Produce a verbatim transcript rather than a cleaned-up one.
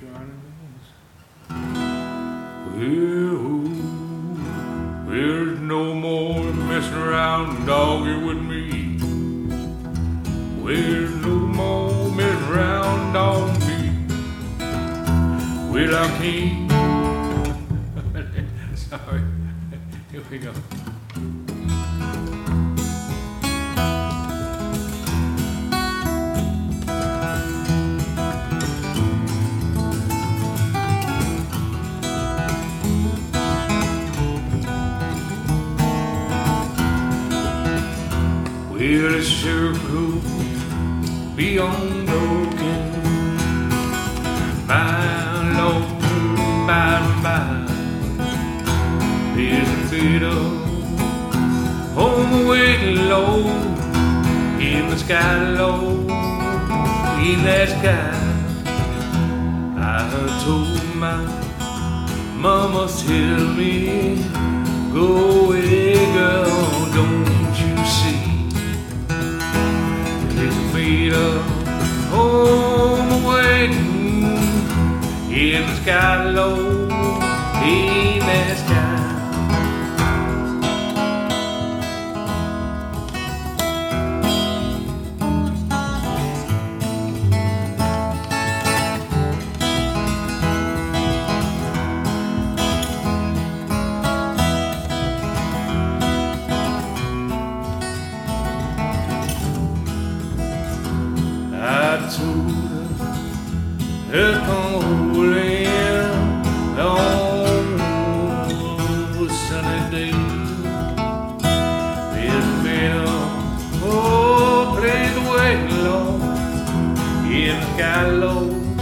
Johnny Well, there's no more messing around, doggy, with me. There's no more messing around, on me. Well, I can't. Sorry. Here we go. Well, it's sure cool beyond broken. My Lord, my, my, there's a bit of home waiting low in the sky, low in that sky. I told my mama, tell me, go away, girl, don't you see? Feet up, home waiting in the sky, low in that sky. I told her her calling on a sunny day. There's been a oh, place waiting low in the sky, low